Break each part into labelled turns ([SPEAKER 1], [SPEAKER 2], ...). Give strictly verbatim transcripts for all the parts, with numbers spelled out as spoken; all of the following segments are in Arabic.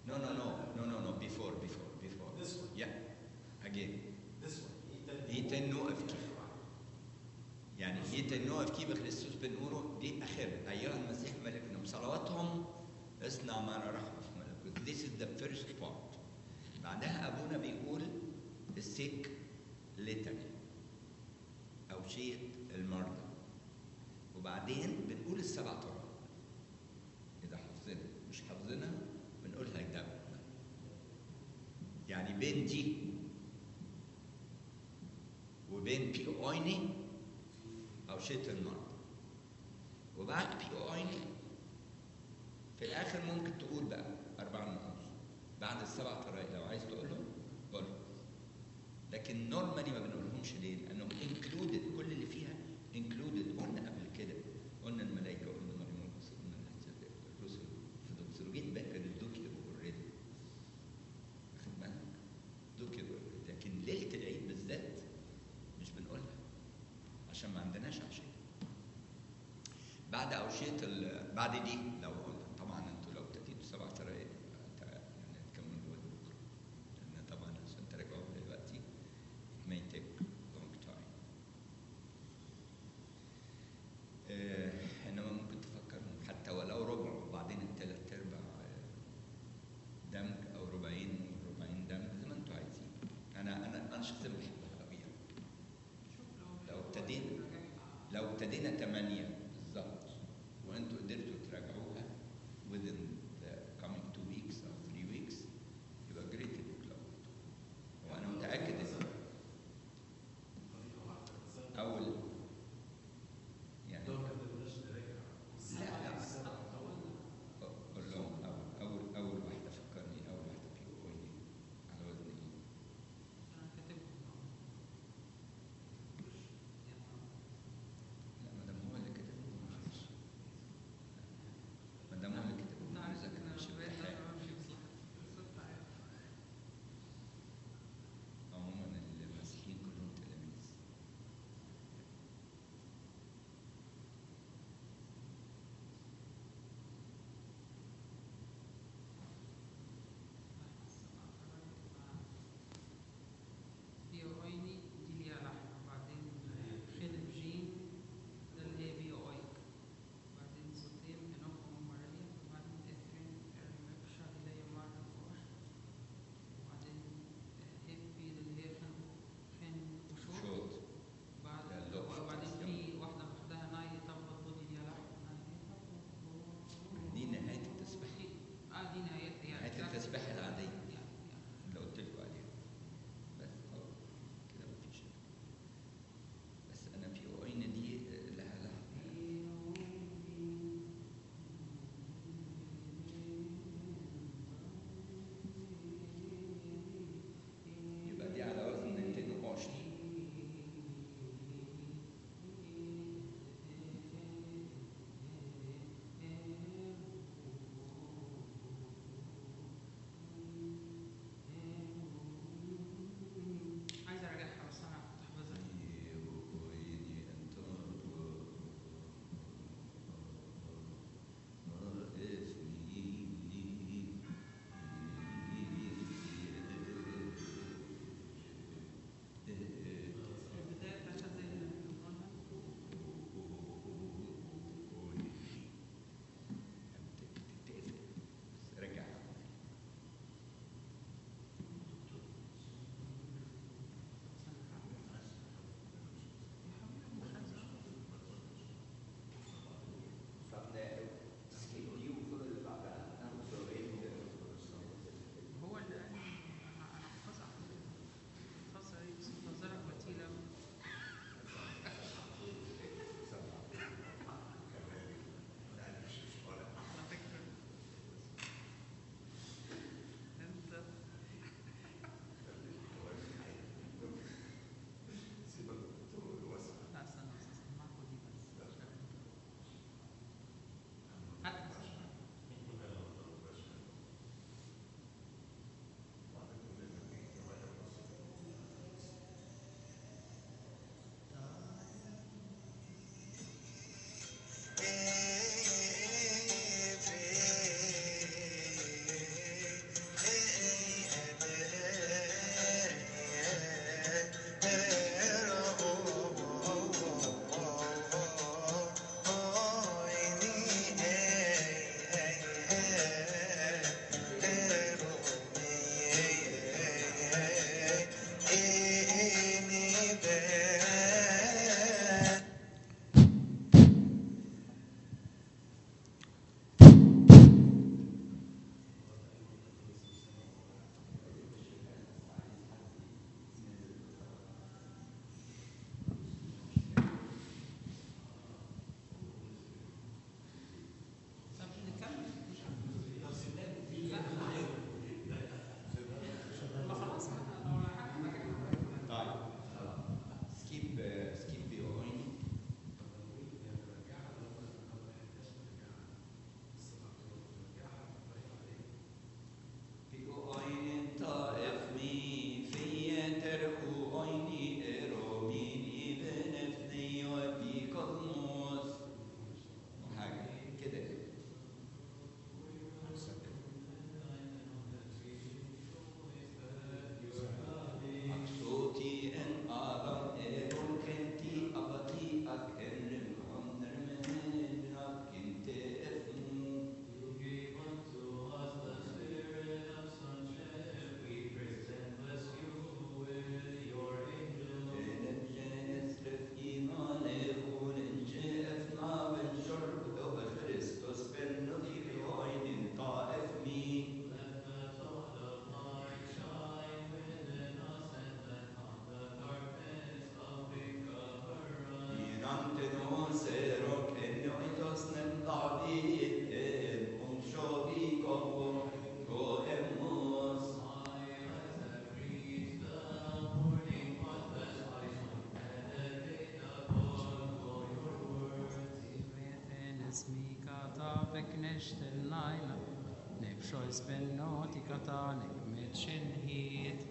[SPEAKER 1] No, no, no, no, no, no, before, before, before.
[SPEAKER 2] This one.
[SPEAKER 1] Yeah, again.
[SPEAKER 2] This one.
[SPEAKER 1] يتنو أفكي. يعني يتنو أفكي بخريستوس بنقوله دي آخر أيها المسيح ملكنا بصلواتهم اصنع معنا رحمة في ملكوت. This is the first part. بعدها أبونا بيقول السيك لتني أو شيء المرضى. وبعدين بنقول السبع طرق. إذا حافظينها مش حافظينها بنقولها كده. يعني بين دي وبين بي اويني او شيت المرض. وبعد بي اويني في الاخر ممكن تقول بقى اربع نقوص بعد السبع طرائق. لو عايز تقولهم قولهم، لكن نورمالي ما بنقولهمش. ليه؟ لانهم انكلودد، كل اللي فيها انكلودد. قلنا قبل كده، قلنا الملائكه، قلنا مريم الرسل، قلنا الرسل في دوكسولوجيه باكر الدوكيبو اوريدي. واخد بالك؟ دوكيبو. لكن ليله العيد بالذات مش بنقولها عشان ما عندناش عشاء. بعد أوشية بعد دي لو قلنا طبعا انتوا لو ابتديتوا سبع طرائق يعني هتكملوا لغايه بكره، لان طبعا عشان تراجعوها دلوقتي it may take long time. آه انما ممكن تفكرهم حتى ولو ربع وبعدين الثلاث ارباع دمج او ربعين وربعين دمج زي ما انتوا عايزين. انا انا انا شخصيا بحبها قوي يعني. لو ابتدينا لو ابتدينا ثمانية بالظبط وانتوا قدرتوا تراجعوها within the coming two weeks or three weeks يبقى great book club. وانا متاكد ان اول يعني لا لا قول لهم اول اول اول واحده فكرني اول واحده في اويني على وزن ايه؟ لا ما دام هو اللي كده
[SPEAKER 2] Kristen Naina, Nepshois Ben Notikatanik, Mitchin Heat.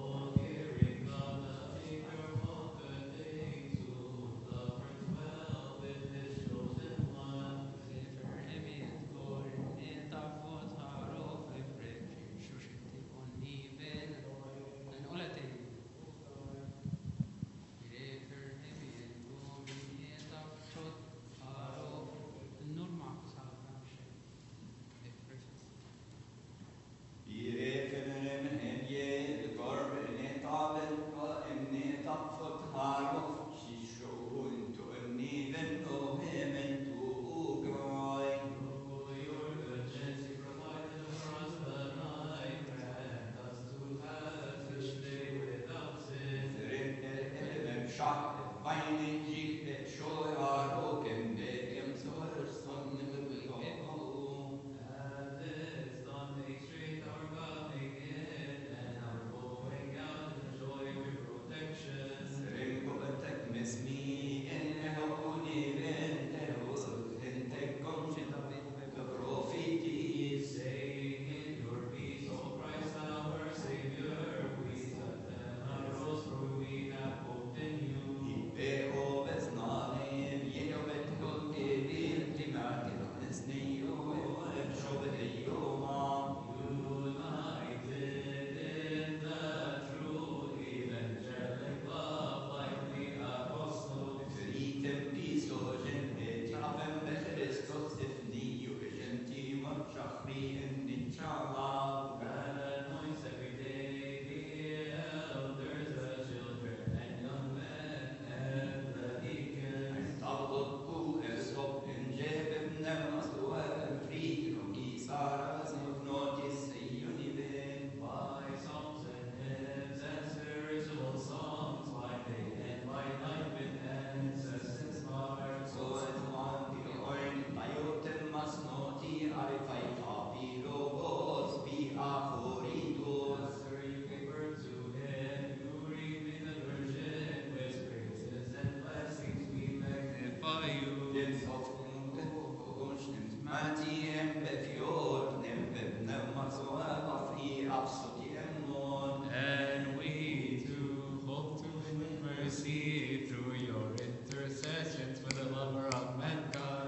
[SPEAKER 2] And we too hope to win mercy through your intercessions for the lover of mankind.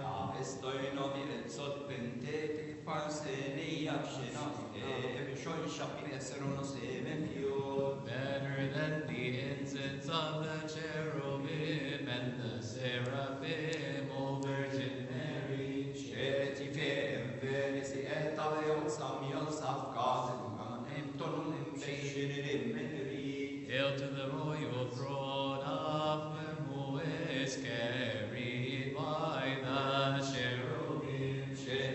[SPEAKER 2] Better than the incense of the cherubim and the seraphim, O Virgin Mary. Hail to the royal throne of him who is carried by the cherubim.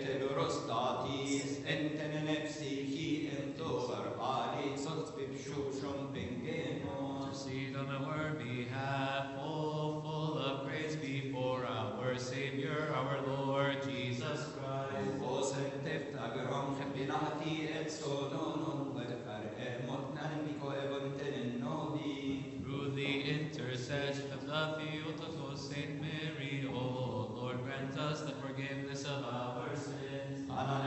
[SPEAKER 2] Intercede on our behalf, O full of grace before our Savior, our Lord Jesus Christ. Through the intercession of the Theotokos Saint Mary, O Lord, grant us the forgiveness of our sins.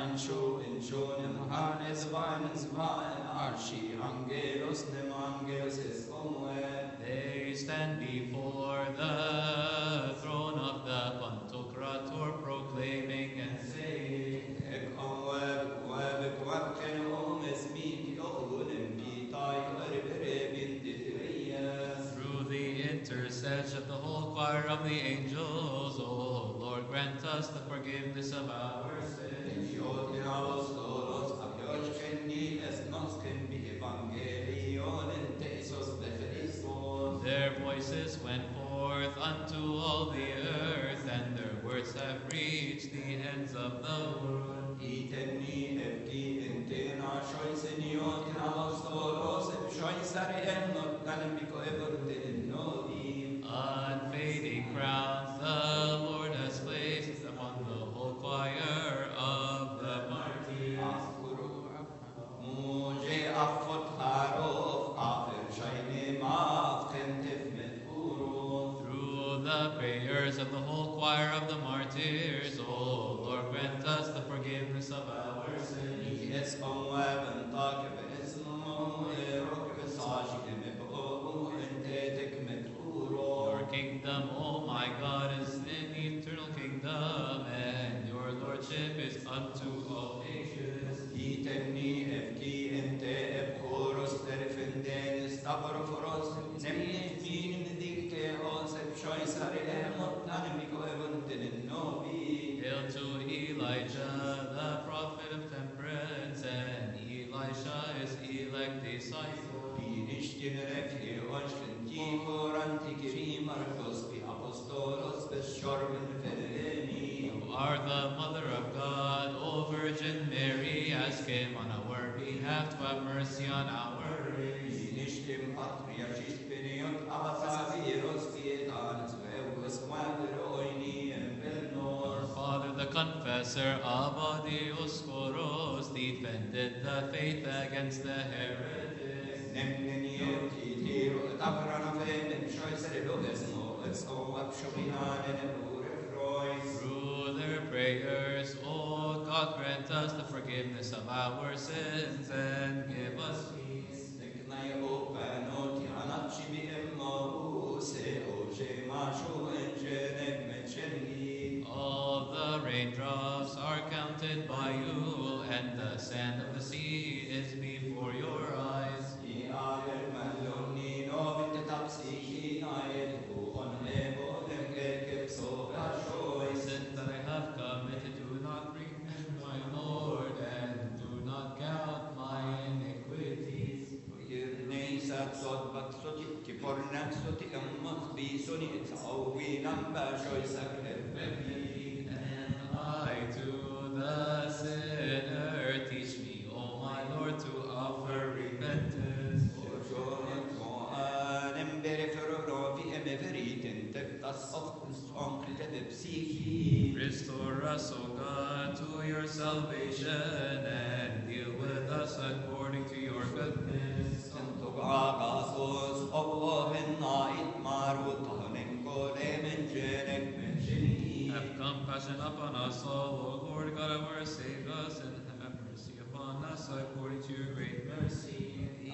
[SPEAKER 2] They stand before the throne of the Pantocrator, proclaiming and saying, through the intercession of the whole choir of the angels, O Lord, grant us the forgiveness of our sins. Their voices went forth unto all the earth, and their words have reached the ends of the world. Unfading crowns the Lord has placed upon the whole choir of the martyrs. Through the prayers of the whole choir of the martyrs, O Lord, grant us the Your kingdom, oh my God, is an eternal kingdom, and your lordship is unto all ages. Hail to Elijah, the prophet of temperance, and Elisha is elect disciple. You are the mother of God, O Virgin Mary, ask him on our behalf to have mercy on our race. Our father, the confessor, Abba Dioscoros, defended the faith against the heretics. Through their prayers, O God, grant us the forgiveness of our sins and give us peace. All the raindrops are counted by you, and the sand of the sea is before your eyes. Sin that I have committed, do not remember, my Lord, and do not count my iniquities. And I to the sinner, teach me, O my Lord, to offer repentance. Restore us, O God, to your salvation, and deal with us according to your goodness. Have compassion upon us all, O Lord God of our save us, and have mercy upon us according to your great mercy.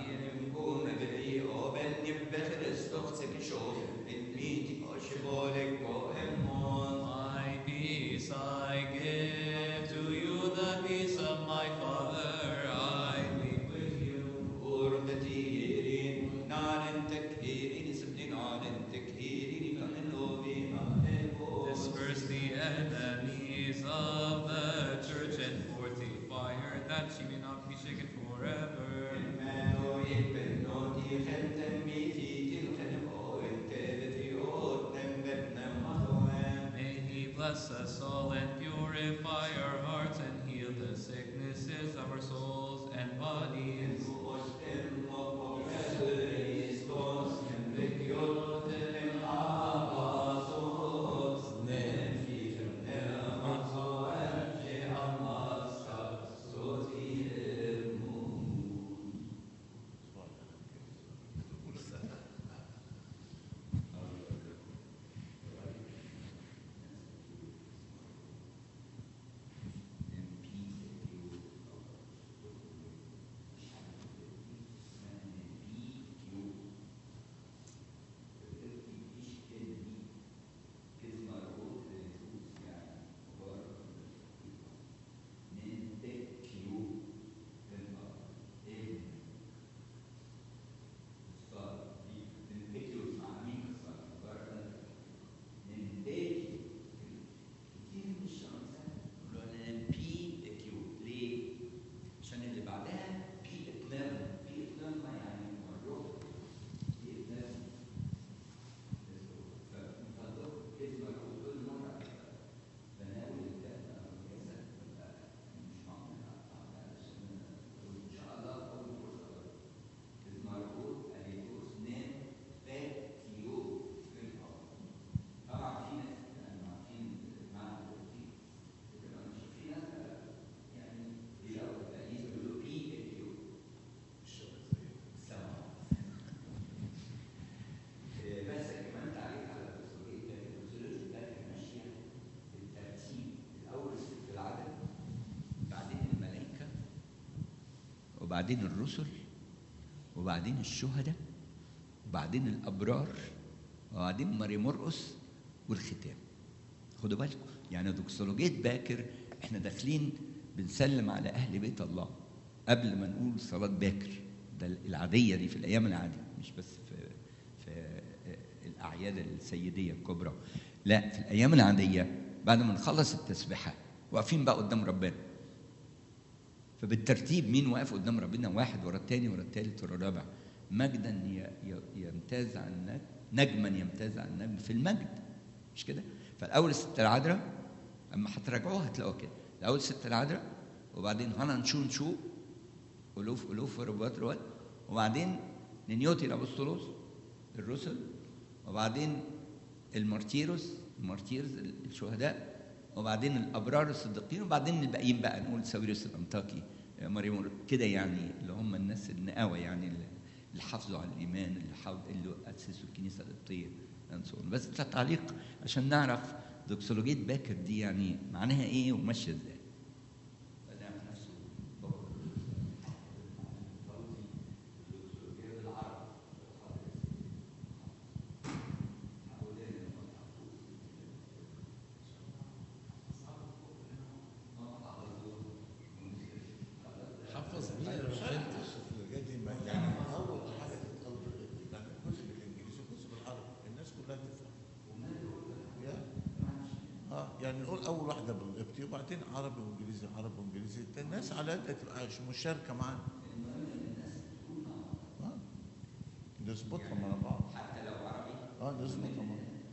[SPEAKER 2] My peace I give to you, the peace of my Father I leave with you. Disperse the enemies of the church and fortify her, that she may not be shaken forever. May he bless us all and purify our hearts and heal the sicknesses of our souls and bodies.
[SPEAKER 1] وبعدين الرسل، وبعدين الشهداء، وبعدين الأبرار، وبعدين ماري مرقس، والختام. خدوا بالكم، يعني دوكسولوجية باكر احنا داخلين بنسلم على أهل بيت الله قبل ما نقول صلاة باكر. ده العادية دي في الأيام العادية، مش بس في في الأعياد السيدية الكبرى، لا، في الأيام العادية بعد ما نخلص التسبيحة واقفين بقى قدام ربنا. فبالترتيب مين واقف قدام ربنا؟ واحد ورا الثاني ورا الثالث ورا الرابع. مجدا يمتاز عن النجم، نجما يمتاز عن النجم في المجد، مش كده؟ فالأول الست العذراء، أما هتراجعوها هتلاقوا كده، الأول الست العذراء، وبعدين هنا نشو نشو ألوف ألوف وربوات روات، وبعدين نينيوتي الأبسطولوس الرسل، وبعدين المارتيروس المارتيرز الشهداء، وبعدين الأبرار الصديقين، وبعدين الباقيين بقى نقول ساويرس الأنطاكي، مريم كده، يعني اللي هم الناس النقاوة، يعني اللي حافظوا على الإيمان، اللي حافظ اللي أسسوا الكنيسة القبطية. بس ده تعليق عشان نعرف دوكسولوجية باكر دي يعني معناها إيه وماشية إزاي.
[SPEAKER 3] يعني نقول اول واحده بالقبطي وبعدين عربي وانجليزي، عربي وانجليزي، الناس على قد تبقى مشاركه معانا. اه نظبطها مع بعض
[SPEAKER 1] حتى لو عربي.
[SPEAKER 3] اه نظبطها مع بعض.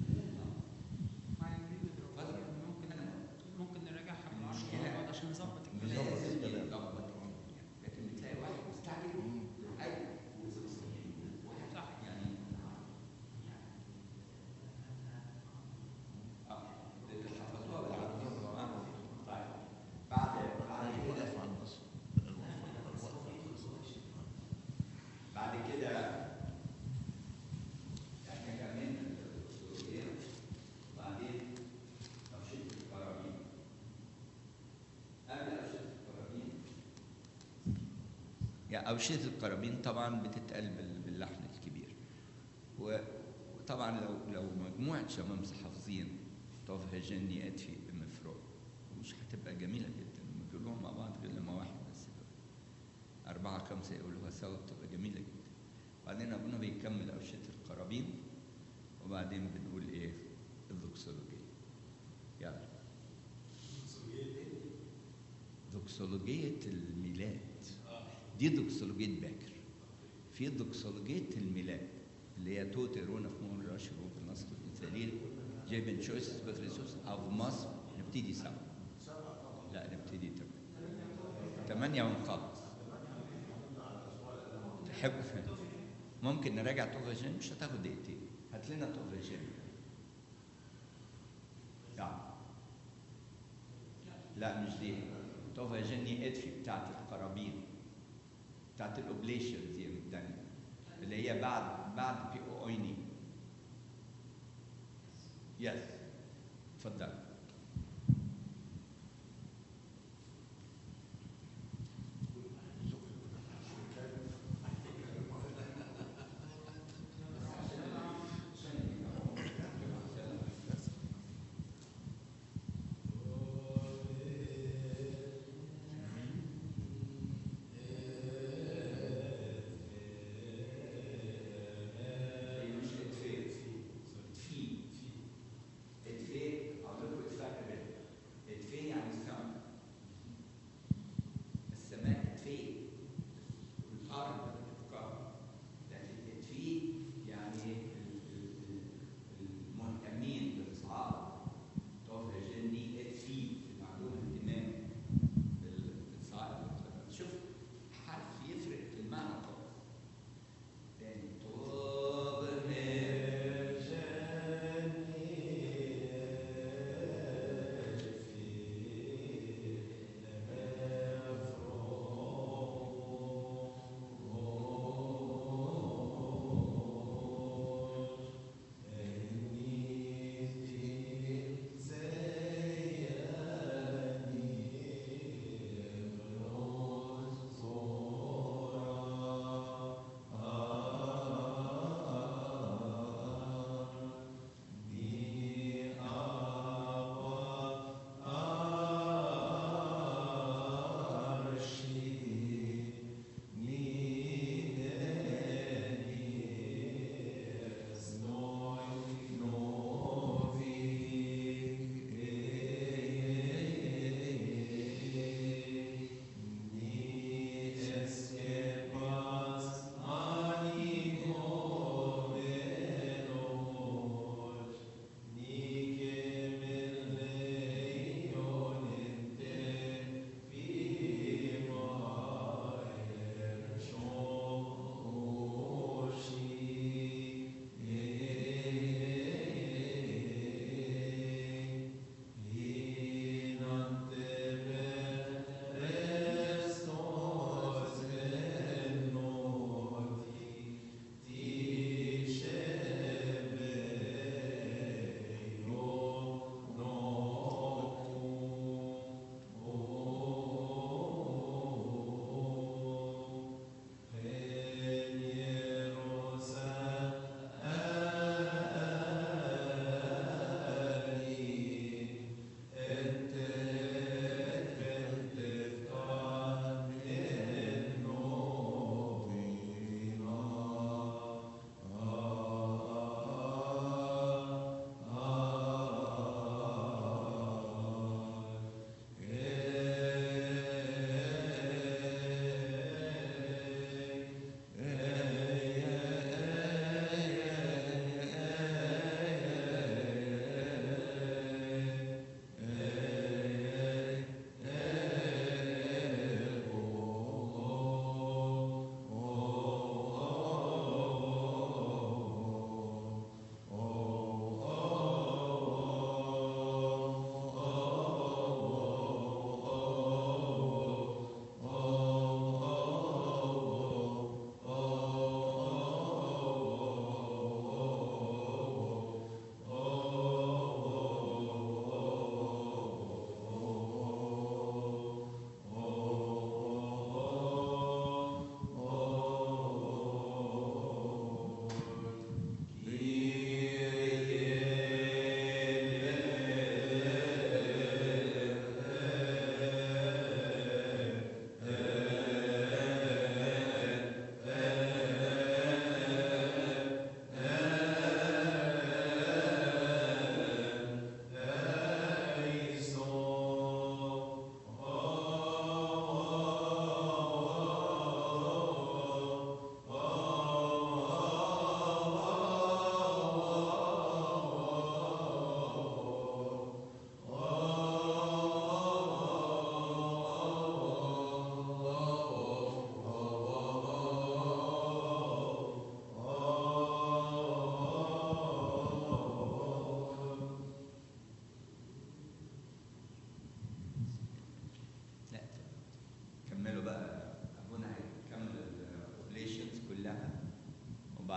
[SPEAKER 4] ممكن ممكن نراجعها مع بعض عشان نظبط الكلام.
[SPEAKER 3] نظبط الكلام.
[SPEAKER 1] لكن بتلاقي واحد مستعجل ايوه صح يعني بعد كده احنا كملنا الدكتوراه، وبعدين أوشية القرابين. قبل أوشية القرابين، يعني أوشية القرابين طبعا بتتقال باللحن الكبير، وطبعا لو لو مجموعة شمامسة حافظين طه جني أدفي بمفروع مش هتبقى جميلة جدا لما يقولوها مع بعض، غير لما واحد بس أربعة خمسة يقولوها سوا بتبقى جميلة جدا. وبعدين أبونا بيكمل أوشية القرابين، وبعدين بنقول إيه؟ الدوكسولوجية. يلا. دوكسولوجية الميلاد. دي دوكسولوجية باكر. في دوكسولوجية الميلاد اللي هي توتي رونا في مول راشر وفي نصر الإنسانيين جايبن شويس بخريسوس أو مصر. نبتدي سبعة. لا نبتدي ثمانية. ثمانية ونخلص. تحب ممكن نراجع توفاجين، مش هتاخد دقيقتين، هات لنا توفاجين. يعني لا مش دي، توفاجيني ادفي بتاعت القرابين، بتاعت الاوبليشنز يعني الثانيه، اللي هي بعد بعد بي او اويني. يس اتفضل.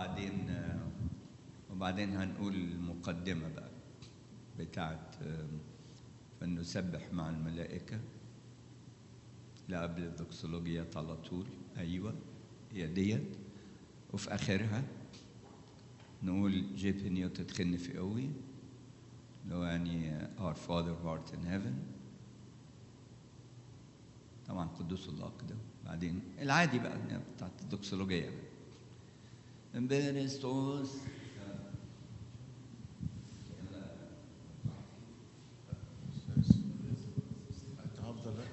[SPEAKER 1] وبعدين آه، وبعدين هنقول المقدمة بقى بتاعت آه، فنسبح مع الملائكة. لا قبل الدوكسولوجيات على طول، أيوة هي ديت. وفي آخرها نقول جيبني تدخلني في قوي، لو يعني Our Father who art in heaven. طبعا قدوس الله كده. بعدين العادي بقى بتاعت الدوكسولوجية بقى. بنستوس
[SPEAKER 3] انت هفضل لا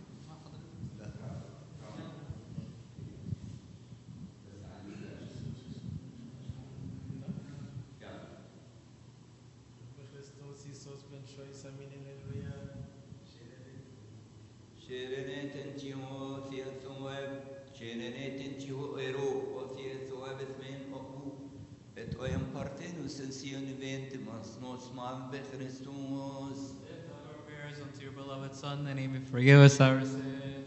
[SPEAKER 5] Χριστός Ιησούς ben şoy saminin elveya.
[SPEAKER 1] شيرنت انتي هو في الثواب شيرنت انتي هو ايرو وفي الثواب اثمين اقو ات اويم بارتين وسنسيون فينت مصنوص مع بخريستوس.
[SPEAKER 2] Lift up our prayers unto your beloved Son, that he may forgive us our sins.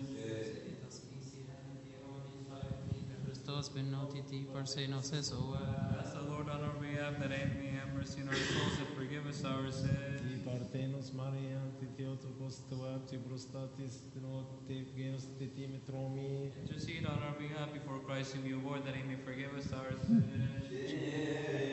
[SPEAKER 4] Χριστός μπαινότητη παρσένος εσωέ.
[SPEAKER 2] Ask the Lord on our behalf that he may have mercy on our souls and forgive us our sins.
[SPEAKER 5] Ti partenos Marian, ti Theotokos, Toab, ti Prostatis, Tenot, ti Evgenos, ti Timitromi.
[SPEAKER 2] Intercede on our behalf before Christ whom you award, that he may forgive us our sins.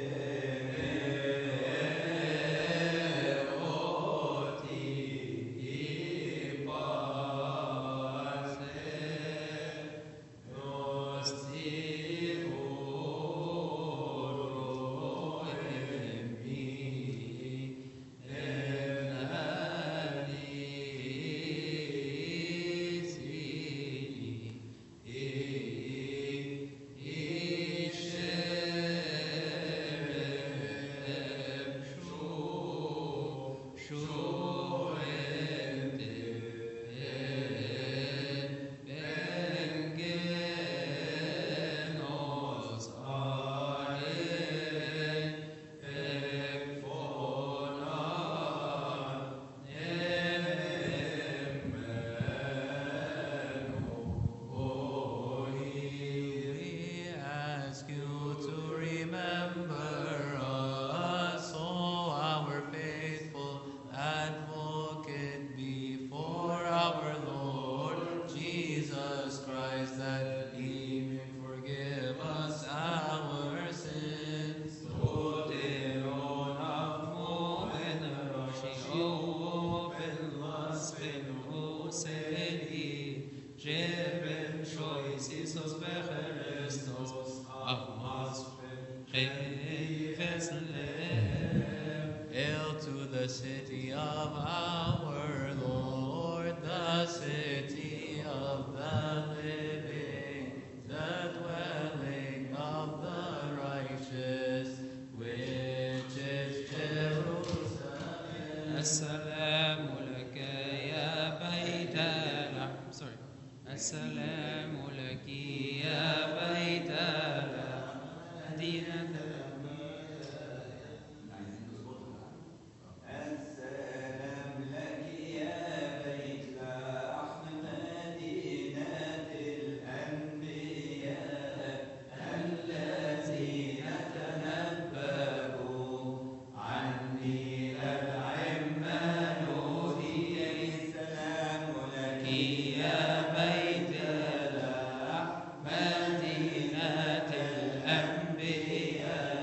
[SPEAKER 2] Hail to the city of our Lord, the city of the living, the dwelling of the righteous, which is Jerusalem.
[SPEAKER 4] السلام لك يا بيت لحم sorry السلام لك يا بيت لحم مدينة
[SPEAKER 1] السلام لك يا بيت لحم مدينة الأنبياء الذين تنبأوا عني العمال هي. السلام لك يا بيت لحم مدينة الأنبياء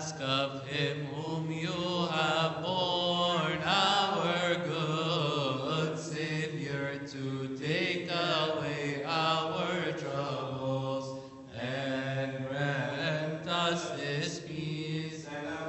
[SPEAKER 2] ask of him whom you have borne, our good Savior, to take away our troubles and grant us this peace.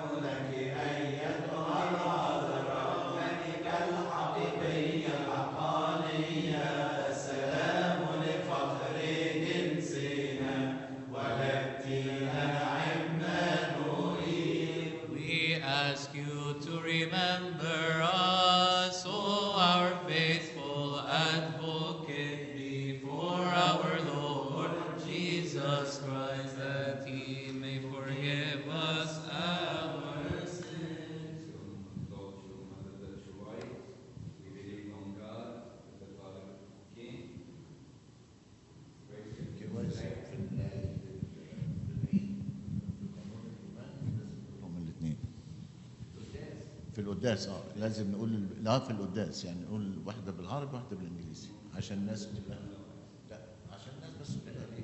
[SPEAKER 2] We ask you to remember us, O our faithful advocate, before our Lord Jesus Christ, that he may forgive us our sins.
[SPEAKER 1] Lord, you mother that you right. We believe on God, the Father, King. Praise Him.
[SPEAKER 3] كويس في ال- هم الاثنين في القداس اه لازم نقول ال- لا في القداس يعني نقول واحده بالعربي واحده بالانجليزي عشان الناس كلها لا عشان الناس بس كلها ليه؟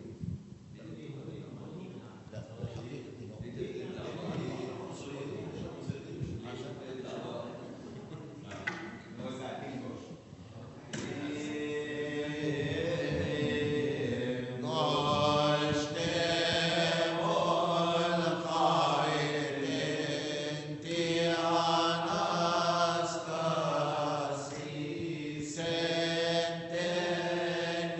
[SPEAKER 3] لا الحقيقه
[SPEAKER 6] Sente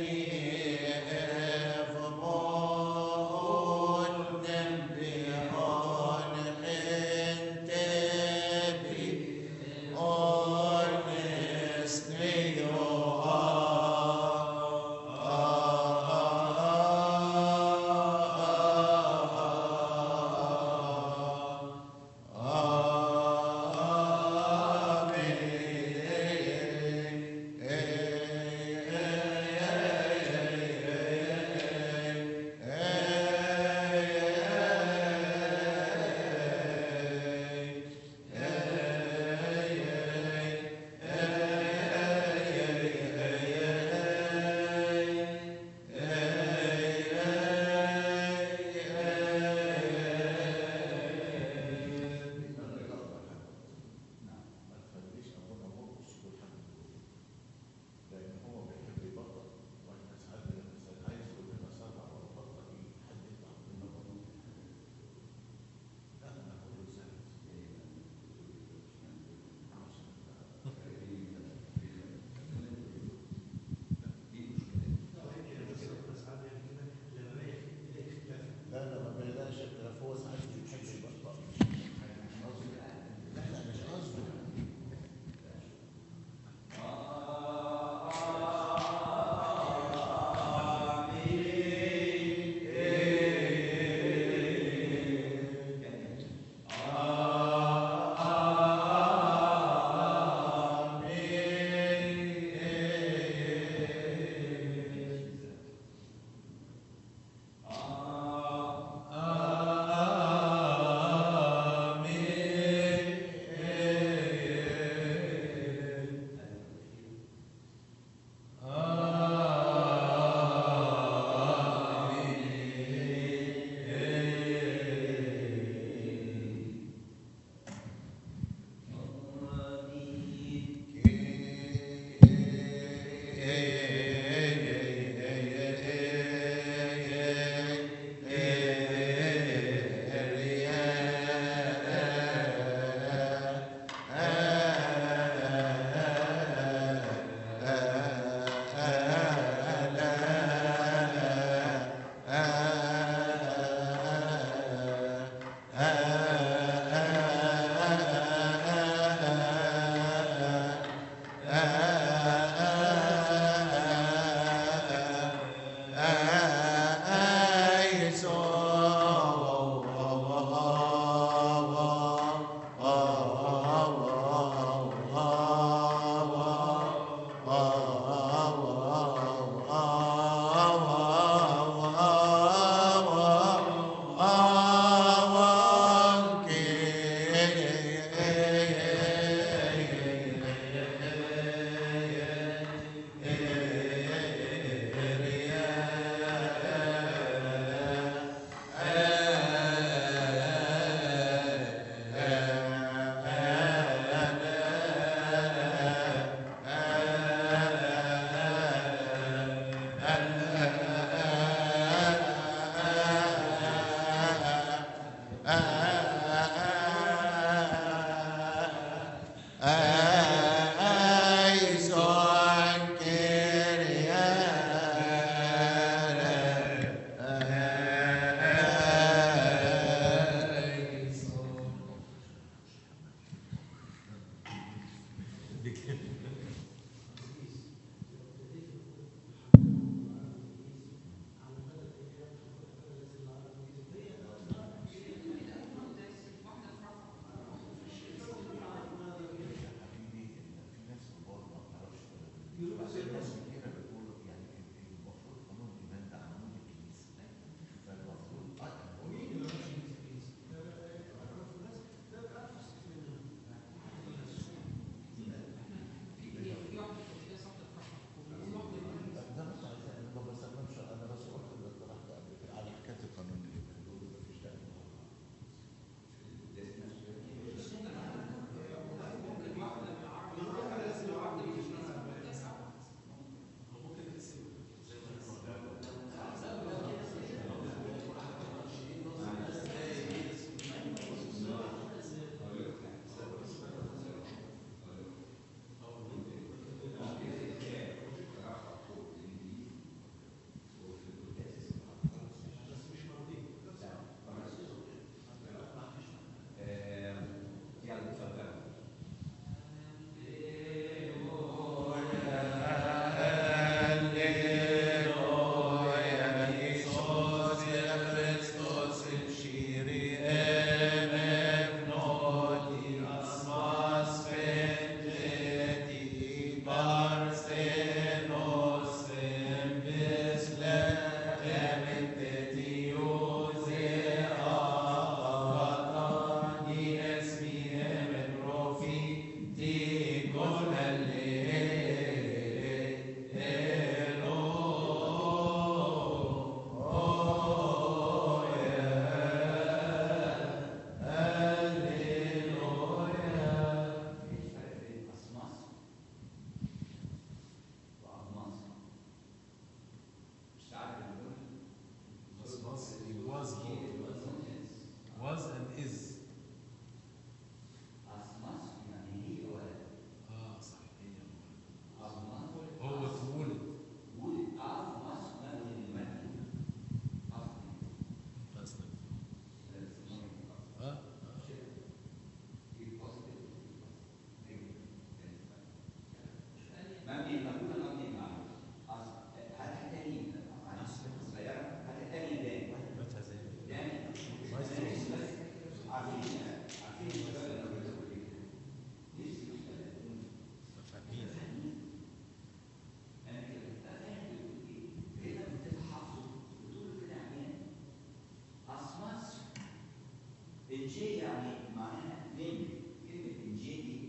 [SPEAKER 1] انجي يعني معناها نملي. كلمة انجي دي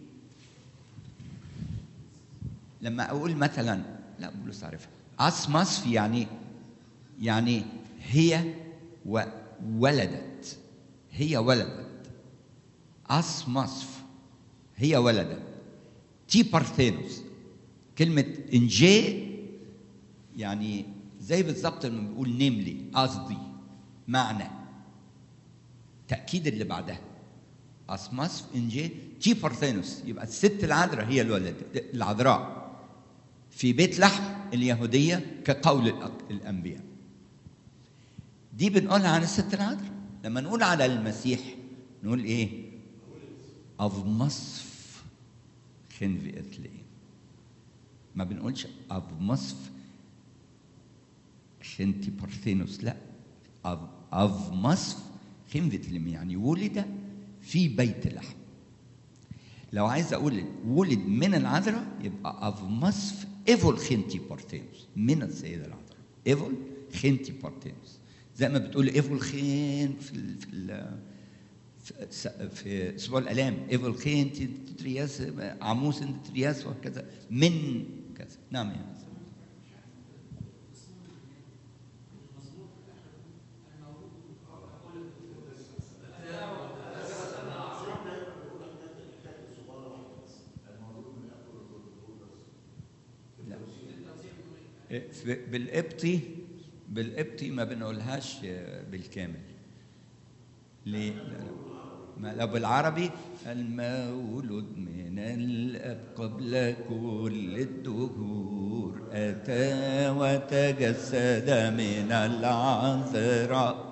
[SPEAKER 1] لما أقول مثلا، لا بولس عارفها، أسمس يعني يعني هي وولدت، هي ولدت. أسمصف هي ولدت. تي بارثينوس كلمة انجي يعني زي بالظبط لما بنقول نملي، قصدي معنى تأكيد اللي بعدها. أسمصف انجي تي بارثينوس، يبقى الست العذراء هي الولد العذراء في بيت لحم اليهودية كقول الأنبياء. دي بنقولها عن الست العذراء. لما نقول على المسيح نقول ايه؟ أفمصف خنفي إثلي. ما بنقولش أفمصف خنتي بارثينوس، لا، أفمصف خنفي إثلي يعني ولد في بيت لحم. لو عايز أقول ولد من العذراء يبقى أفمصف إيفول خنتي بارثينوس، من السيدة العذراء. إيفول خنتي بارثينوس، زي ما بتقول إيفول خين في ال في ال في اسبوع الالام، ايفل خين ترياس عموس ترياس وهكذا من كذا. نعم يا مثلا. بالقبطي بالقبطي ما بنقولهاش بالكامل، ليه؟ ما لو بالعربي المولود من الأب قبل كل الدهور أتى وتجسد من العذراء.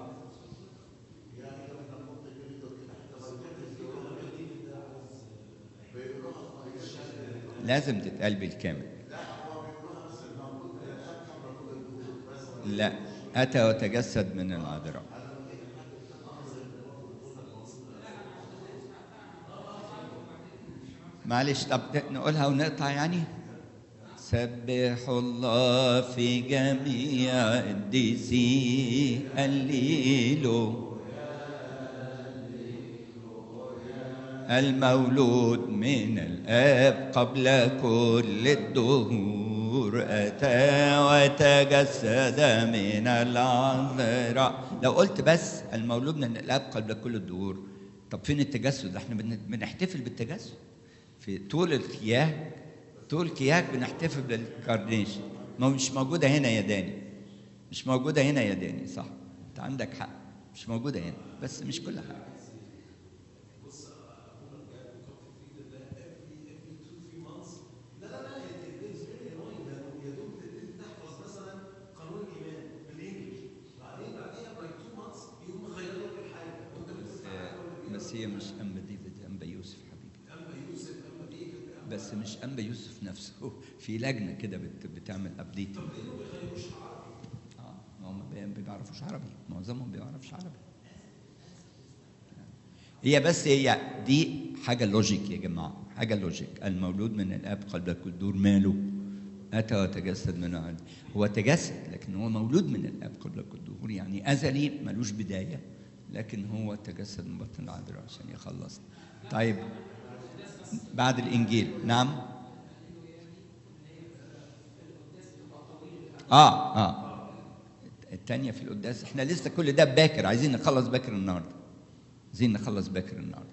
[SPEAKER 1] لازم تتقال بالكامل. لا، أتى وتجسد من العذراء. معلش، طب نقولها ونقطع يعني. سبحوا الله في جميع الديسي الليلو المولود من الآب قبل كل الدهور أتى وتجسد من العذراء. لو قلت بس المولود من الآب قبل كل الدهور، طب فين التجسد؟ احنا بنحتفل بالتجسد في طول الكياك، طول الكياك بنحتفل بالكارنيشن. ما مش موجودة هنا يا داني، مش موجودة هنا يا داني، صح، انت عندك حق، مش موجودة هنا، بس مش كل حاجة. بس هي مش أنبا ديفيد، أنبا يوسف حبيبي، أنبا يوسف أنبا ديفيد، بس مش أنبا يوسف نفسه، في لجنة كده بت بتعمل أبديت. طب ليه ما بيغيروش عربي؟ اه ما هم ما بيعرفوش عربي، معظمهم ما بيعرفش عربي. هي بس هي دي حاجة لوجيك يا جماعة، حاجة لوجيك. المولود من الآب قبل كل الدهور ماله؟ أتى وتجسد من العذراء. هو تجسد لكن هو مولود من الآب قبل كل الدهور، يعني أزلي ملوش بداية، لكن هو تجسد من بطن العذراء عشان يخلصنا. طيب بعد الإنجيل، نعم. آه آه الثانية في القداس. إحنا لسه كل ده باكر، عايزين نخلص باكر النهاردة، عايزين نخلص باكر النهاردة.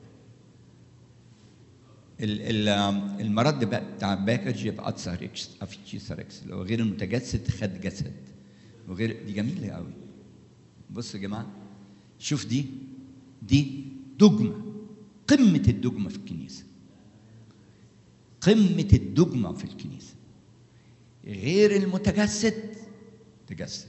[SPEAKER 1] المرد بتاع باكر يبقى أتساركس أفيتشيساركس، اللي هو غير المتجسد خد جسد، وغير دي جميلة قوي. بصوا يا جماعة، شوف دي دي دogma، قمة الدogma في الكنيسة، قمة الدogma في الكنيسة. غير المتجسد تجسد،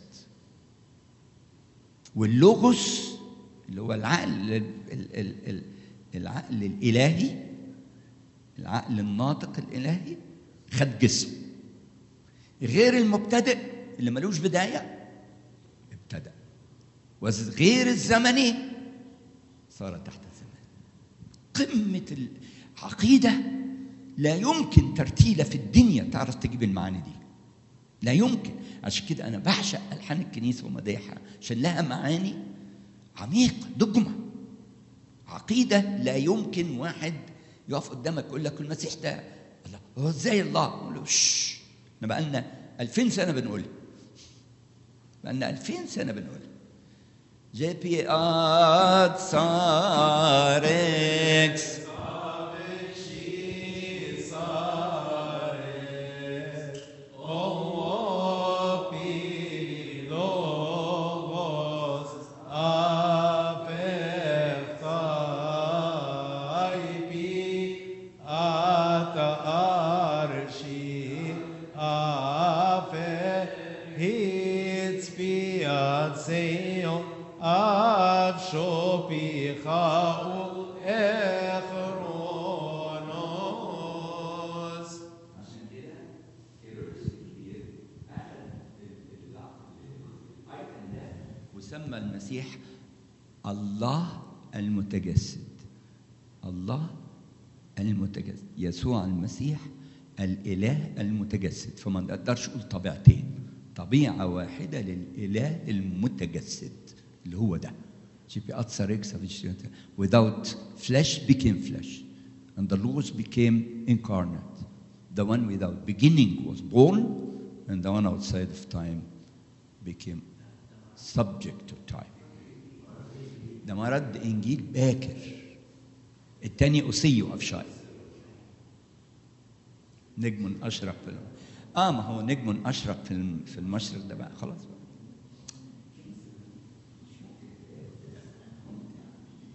[SPEAKER 1] واللوغوس اللي هو العقل العقل الإلهي، العقل الناطق الإلهي خد جسم. غير المبتدئ اللي ملوش بداية ابتدأ، وغير الزمني صار تحت الزمان. قمة العقيدة لا يمكن ترتيلة في الدنيا تعرف تجيب المعاني دي، لا يمكن. عشان كده أنا بعشق ألحان الكنيسة ومدايحها، عشان لها معاني عميقة، دogma، عقيدة لا يمكن واحد يقف قدامك يقول لك المسيح ده الله، هو ازاي الله؟ اقول له شش، احنا بقى لنا ألفين سنة بنقولها، بقى لنا ألفين سنة بنقولها. جي بي اد ساركس وسمى المسيح الله المتجسد، الله المتجسد، يسوع المسيح الإله المتجسد. فما نقدرش نقول طبيعتين، طبيعة واحدة للإله المتجسد اللي هو ده. Without flesh became flesh, and the Logos became incarnate. The one without beginning was born, and the one outside of time became subject to time. ده مرد إنجيل باكر. الثاني أوسيو أفشاي، نجم أشرق في الم... آه ما هو نجم أشرق في في المشرق ده بقى خلاص بقى.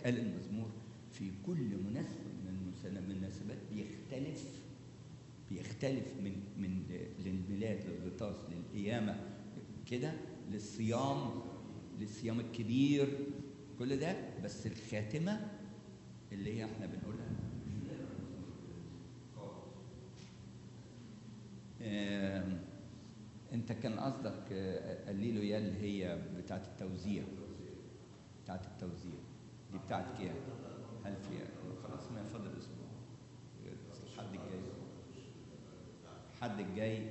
[SPEAKER 1] اتقال المزمور في كل مناسبة من المناسبات بيختلف بيختلف من من للميلاد للغطاس للقيامة كده للصيام للصيام الكبير كل ده، بس الخاتمة اللي هي احنا بنقولها اه انت كان قصدك قليله يا اللي هي بتاعت التوزيع بتاعت التوزيع دي بتاعت كام؟ هل في خلاص ما فاضل اسبوع الحد الجاي الحد الجاي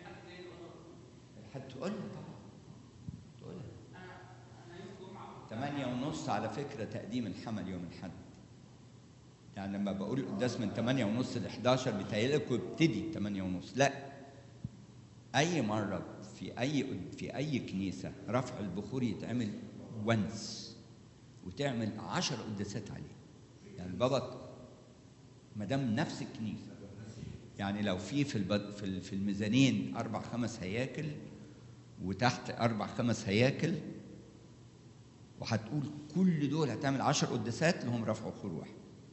[SPEAKER 1] الحد تقول لي طبعا تقول لي ثمانية ونص على فكرة تقديم الحمل يوم الحد، يعني لما بقول قداس من ثمانية ونص ل احداشر بيتهيألكوا ابتدي ثمانية ونص، لا أي مرة في أي في أي كنيسة رفع البخور يتعمل ونس وتعمل عشر قداسات عليه، يعني البابا ما دام نفس الكنيسة، يعني لو في في في في الميزانين أربع خمس هياكل وتحت أربع خمس هياكل وهتقول كل دول هتعمل عشر قداسات لهم رفع بخور واحد،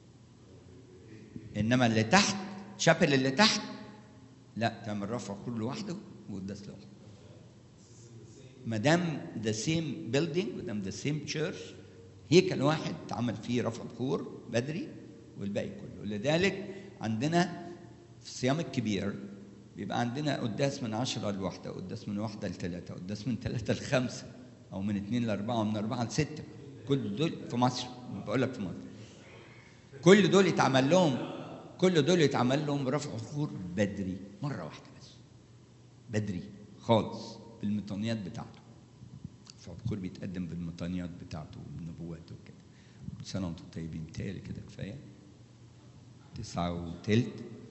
[SPEAKER 1] إنما اللي تحت شابل اللي تحت لا تعمل رفع بخور لوحده وقداس لوحده. ما دام ذا سيم بيلدينج ما دام ذا سيم تشيرش هيكل واحد اتعمل فيه رفع بخور بدري والباقي كله. لذلك عندنا في الصيام الكبير بيبقى عندنا قداس من عشرة لواحدة، قداس من واحدة لثلاثة، قداس من ثلاثة لخمسة، أو من اثنين لأربعة، ومن أربعة لستة. كل دول في مصر، بقول لك في مصر كل دول يتعمل لهم كل دول يتعمل لهم رفع بخور بدري مرة واحدة بس، بدري خالص بالميطانيات بتاعته. رفع بخور بيتقدم بالميطانيات بتاعته والنبوات وكده. كل سنة وانتم طيبين. تالي كده كفاية تسعة وتلت.